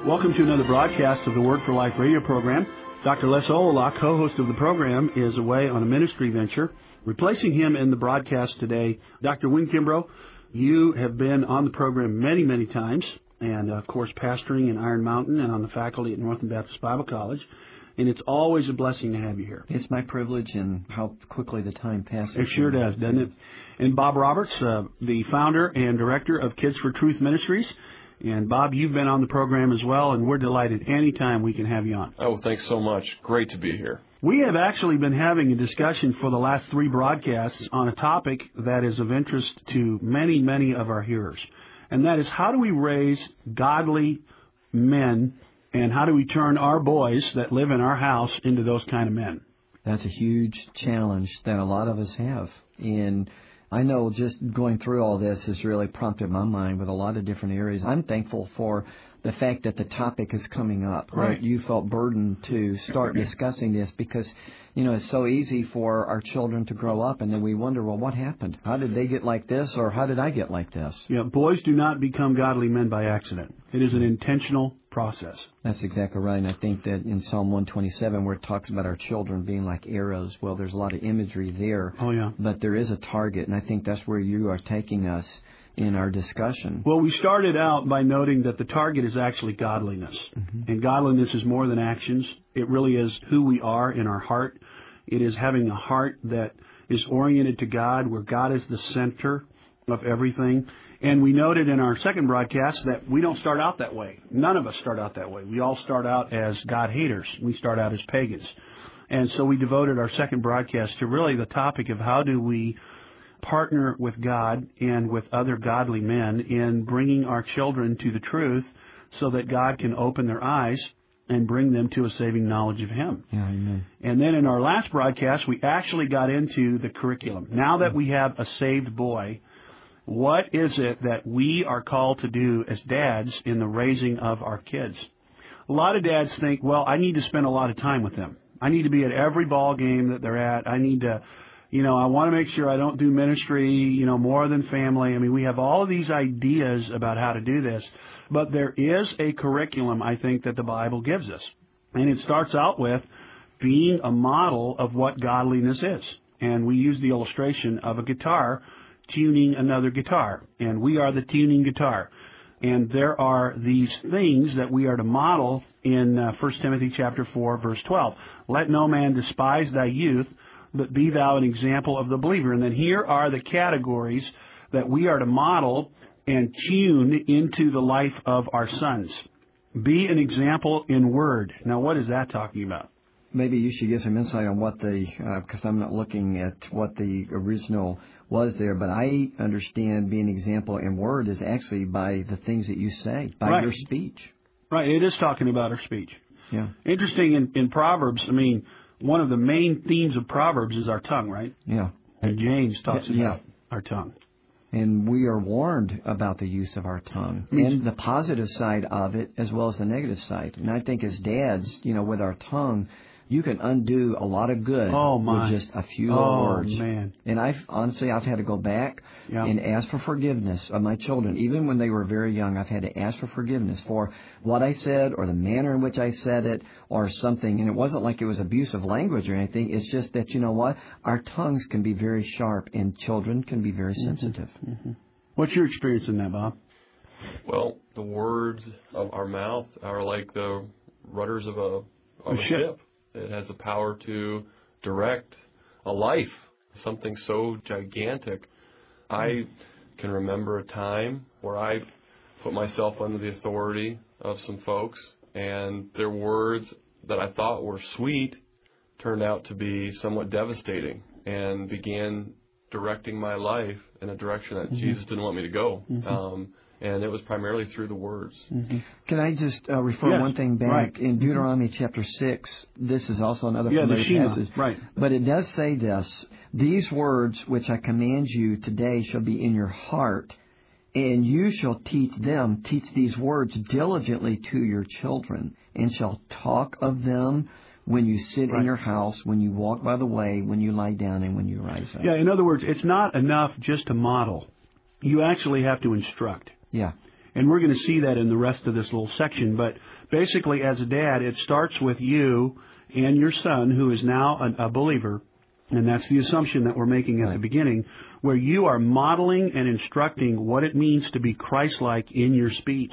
Welcome to another broadcast of the Word for Life radio program. Dr. Les Olala, co-host of the program, is away on a ministry venture. Replacing him in the broadcast today, Dr. Wynn Kimbrough. You have been on the program many, many times, and, of course, pastoring in Iron Mountain and on the faculty at Northern Baptist Bible College. And it's always a blessing to have you here. It's my privilege, and how quickly the time passes. It sure does, doesn't it? And Bob Roberts, the founder and director of Kids for Truth Ministries. And, Bob, you've been on the program as well, and we're delighted anytime we can have you on. Oh, thanks so much. Great to be here. We have actually been having a discussion for the last 3 broadcasts on a topic that is of interest to many, many of our hearers. And that is, how do we raise godly men, and how do we turn our boys that live in our house into those kind of men? That's a huge challenge that a lot of us have. And I know just going through all this has really prompted my mind with a lot of different areas. I'm thankful for the fact that the topic is coming up. Right. You felt burdened to start discussing this because, it's so easy for our children to grow up and then we wonder, well, what happened? How did they get like this, or how did I get like this? Yeah, boys do not become godly men by accident. It is an intentional process. That's exactly right. And I think that in Psalm 127, where it talks about our children being like arrows, well, there's a lot of imagery there. Oh, yeah. But there is a target, and I think that's where you are taking us in our discussion. Well, we started out by noting that the target is actually godliness. Mm-hmm. And godliness is more than actions. It really is who we are in our heart. It is having a heart that is oriented to God, where God is the center of everything. And we noted in our second broadcast that we don't start out that way. None of us start out that way. We all start out as God haters. We start out as pagans. And so we devoted our second broadcast to really the topic of how do we partner with God and with other godly men in bringing our children to the truth so that God can open their eyes and bring them to a saving knowledge of Him. Yeah, amen. And then in our last broadcast, we actually got into the curriculum. Now that we have a saved boy, what is it that we are called to do as dads in the raising of our kids? A lot of dads think, well, I need to spend a lot of time with them. I need to be at every ball game that they're at. I need to, I want to make sure I don't do ministry, more than family. I mean, we have all of these ideas about how to do this. But there is a curriculum, I think, that the Bible gives us. And it starts out with being a model of what godliness is. And we use the illustration of a guitar tuning another guitar. And we are the tuning guitar. And there are these things that we are to model in 1 Timothy chapter 4, verse 12. Let no man despise thy youth, but be thou an example of the believer. And then here are the categories that we are to model and tune into the life of our sons. Be an example in word. Now, what is that talking about? Maybe you should give some insight on what because I'm not looking at what the original was there, but I understand being an example in word is actually by the things that you say, by your speech. Right, it is talking about our speech. Yeah. Interesting, in Proverbs, one of the main themes of Proverbs is our tongue, right? Yeah. And James talks about our tongue. And we are warned about the use of our tongue and the positive side of it as well as the negative side. And I think as dads, with our tongue, you can undo a lot of good with just a few words. Oh, man. And I've had to go back and ask for forgiveness of my children. Even when they were very young, I've had to ask for forgiveness for what I said or the manner in which I said it or something. And it wasn't like it was abusive language or anything. It's just that, our tongues can be very sharp and children can be very sensitive. Mm-hmm. What's your experience in that, Bob? Well, the words of our mouth are like the rudders of a ship. It has the power to direct a life, something so gigantic. I can remember a time where I put myself under the authority of some folks, and their words that I thought were sweet turned out to be somewhat devastating and began directing my life in a direction that Jesus didn't want me to go. And it was primarily through the words. Mm-hmm. Can I just refer one thing back? Right. In Deuteronomy chapter 6, this is also another familiar passage. Right. But it does say this, these words which I command you today shall be in your heart, and you shall teach these words diligently to your children, and shall talk of them when you sit in your house, when you walk by the way, when you lie down, and when you rise up. Yeah, in other words, it's not enough just to model. You actually have to instruct. Yeah. And we're going to see that in the rest of this little section. But basically, as a dad, it starts with you and your son, who is now a believer, and that's the assumption that we're making at the beginning, where you are modeling and instructing what it means to be Christ-like in your speech.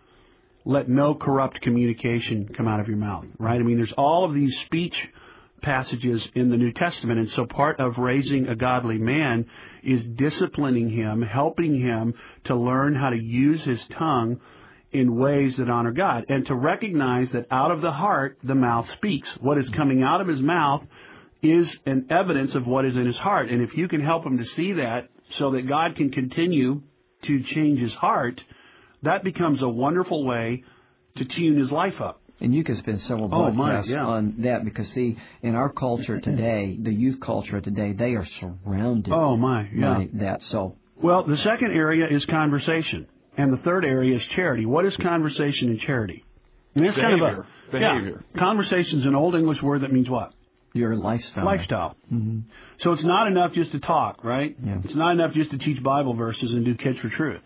Let no corrupt communication come out of your mouth, right? I mean, there's all of these speech passages in the New Testament, and so part of raising a godly man is disciplining him, helping him to learn how to use his tongue in ways that honor God, and to recognize that out of the heart, the mouth speaks. What is coming out of his mouth is an evidence of what is in his heart. And if you can help him to see that so that God can continue to change his heart, that becomes a wonderful way to tune his life up. And you can spend several podcasts on that because, see, in our culture today, the youth culture today, they are surrounded by that. So, well, the second area is conversation, and the third area is charity. What is conversation and charity? And it's behavior. Behavior. Conversation is an Old English word that means what? Your lifestyle. Lifestyle. Mm-hmm. So it's not enough just to talk, right? Yeah. It's not enough just to teach Bible verses and do Kids for Truth.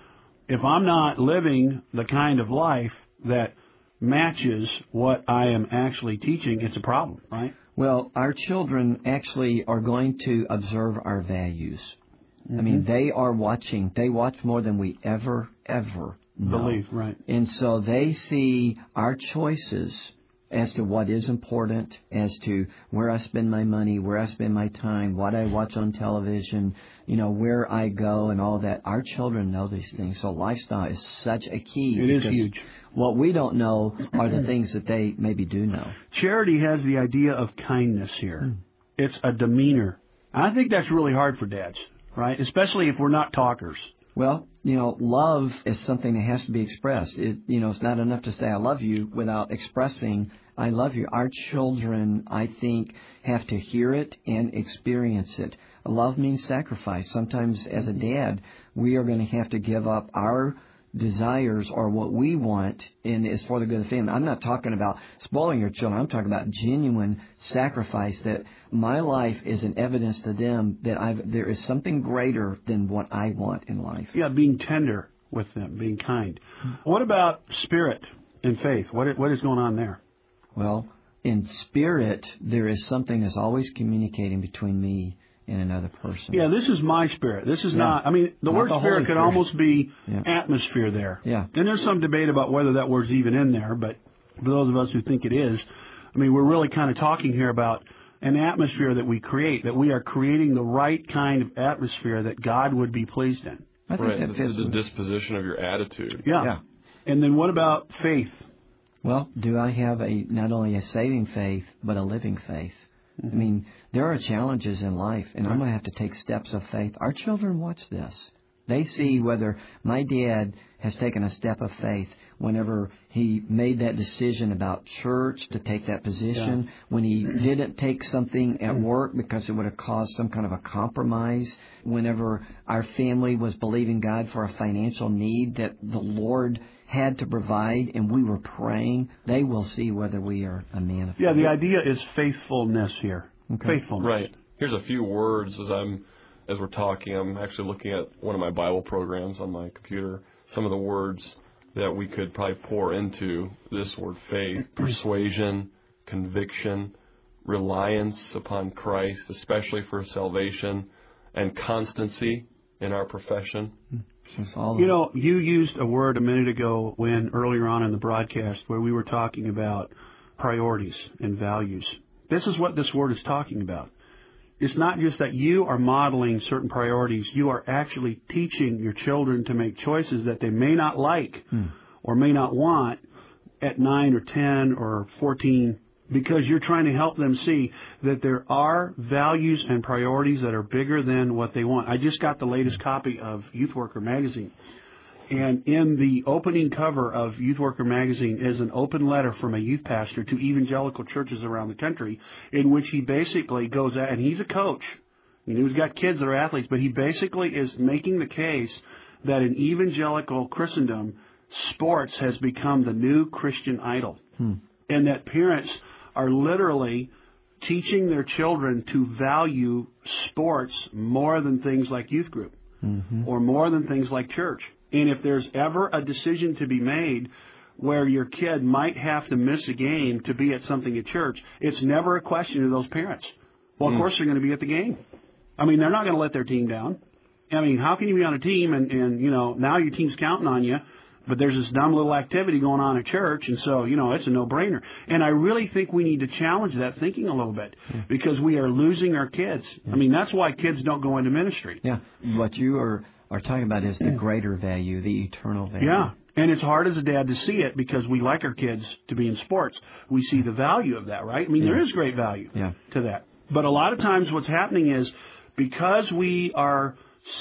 If I'm not living the kind of life that matches what I am actually teaching, it's a problem, right? Well, our children actually are going to observe our values. Mm-hmm. I mean, they are watching. They watch more than we ever know. Believe, right. And so they see our choices as to what is important, as to where I spend my money, where I spend my time, what I watch on television, where I go and all that. Our children know these things. So lifestyle is such a key. It is huge. What we don't know are the things that they maybe do know. Charity has the idea of kindness here. It's a demeanor. I think that's really hard for dads, right? Especially if we're not talkers. Well, love is something that has to be expressed. It's not enough to say I love you without expressing I love you. Our children, I think, have to hear it and experience it. Love means sacrifice. Sometimes as a dad, we are going to have to give up our desires or what we want, and it's for the good of the family. I'm not talking about spoiling your children. I'm talking about genuine sacrifice, that my life is an evidence to them that there is something greater than what I want in life. Yeah, being tender with them, being kind. What about spirit and faith? What is going on there? Well, in spirit, there is something that's always communicating between me and another person. Yeah, this is my spirit. This is not, the word spirit could almost be atmosphere there. Yeah. And there's some debate about whether that word's even in there, but for those of us who think it is, we're really kind of talking here about an atmosphere that we create, that we are creating the right kind of atmosphere that God would be pleased in. I think that fits the disposition of your attitude. Yeah. And then what about faith? Well, do I have not only a saving faith, but a living faith? Mm-hmm. There are challenges in life, and I'm going to have to take steps of faith. Our children watch this. They see whether my dad has taken a step of faith whenever he made that decision about church to take that position, when he didn't take something at work because it would have caused some kind of a compromise, whenever our family was believing God for a financial need that the Lord had to provide and we were praying. They will see whether we are a man of faith. Yeah, the idea is faithfulness here. Okay. Faithfulness. Right. Here's a few words as we're talking. I'm actually looking at one of my Bible programs on my computer. Some of the words that we could probably pour into this word faith: persuasion, conviction, reliance upon Christ, especially for salvation, and constancy in our profession. You used a word a minute ago earlier on in the broadcast where we were talking about priorities and values. This is what this word is talking about. It's not just that you are modeling certain priorities. You are actually teaching your children to make choices that they may not like or may not want at 9 or 10 or 14, because you're trying to help them see that there are values and priorities that are bigger than what they want. I just got the latest copy of Youth Worker magazine. And in the opening cover of Youth Worker magazine is an open letter from a youth pastor to evangelical churches around the country, in which he basically goes out, and he's a coach. He's got kids that are athletes, but he basically is making the case that in evangelical Christendom, sports has become the new Christian idol. And that parents are literally teaching their children to value sports more than things like youth group or more than things like church. And if there's ever a decision to be made where your kid might have to miss a game to be at something at church, it's never a question of those parents. Well, of course they're going to be at the game. I mean, they're not going to let their team down. I mean, how can you be on a team and now your team's counting on you, but there's this dumb little activity going on at church, and so, it's a no-brainer. And I really think we need to challenge that thinking a little bit because we are losing our kids. Yeah. I mean, that's why kids don't go into ministry. Yeah, what you are talking about is the greater value, the eternal value. Yeah, and it's hard as a dad to see it because we like our kids to be in sports. We see the value of that, right? I mean, there is great value to that. But a lot of times what's happening is because we are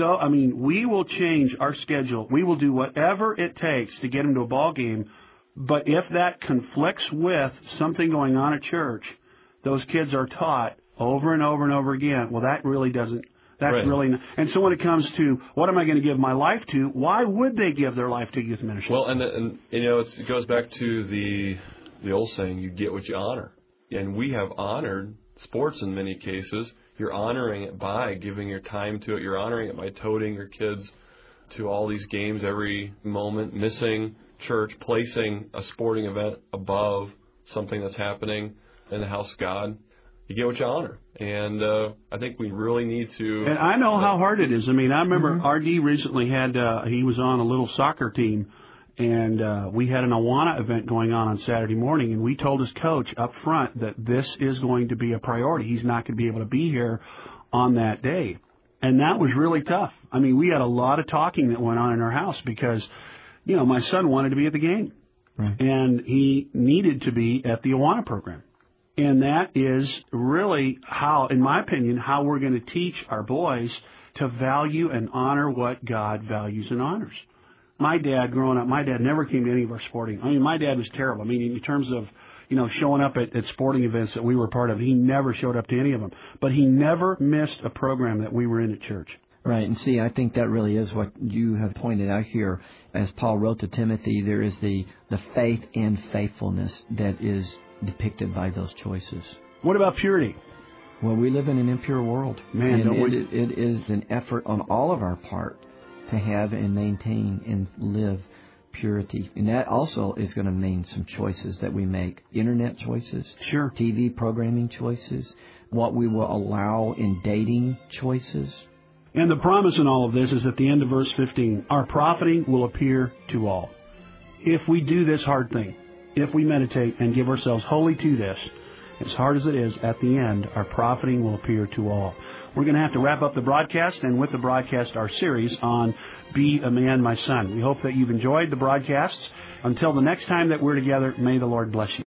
we will change our schedule. We will do whatever it takes to get them to a ball game. But if that conflicts with something going on at church, those kids are taught over and over and over again, well, that really doesn't, that's right. Really not. And so when it comes to what am I going to give my life to, why would they give their life to youth ministry? Well, and it goes back to the old saying, you get what you honor. And we have honored sports in many cases. You're honoring it by giving your time to it. You're honoring it by toting your kids to all these games every moment, missing church, placing a sporting event above something that's happening in the house of God. You get what you honor. And I think we really need to... And I know how hard it is. I mean, I remember R.D. recently he was on a little soccer team, and we had an Awana event going on Saturday morning, and we told his coach up front that this is going to be a priority. He's not going to be able to be here on that day. And that was really tough. I mean, we had a lot of talking that went on in our house because, my son wanted to be at the game. Right. And he needed to be at the Awana program. And that is really how, in my opinion, how we're going to teach our boys to value and honor what God values and honors. My dad, growing up, never came to any of our sporting. I mean, my dad was terrible. I mean, in terms of, showing up at sporting events that we were part of, he never showed up to any of them. But he never missed a program that we were in at church. Right, and see, I think that really is what you have pointed out here. As Paul wrote to Timothy, there is the faith and faithfulness that is depicted by those choices. What about purity? Well, we live in an impure world. Man, and it is an effort on all of our part to have and maintain and live purity. And that also is going to mean some choices that we make. Internet choices. Sure. TV programming choices. What we will allow in dating choices. And the promise in all of this is at the end of verse 15, our profiting will appear to all. If we do this hard thing, if we meditate and give ourselves wholly to this, as hard as it is, at the end, our profiting will appear to all. We're going to have to wrap up the broadcast, and with the broadcast, our series on Be a Man, My Son. We hope that you've enjoyed the broadcasts. Until the next time that we're together, may the Lord bless you.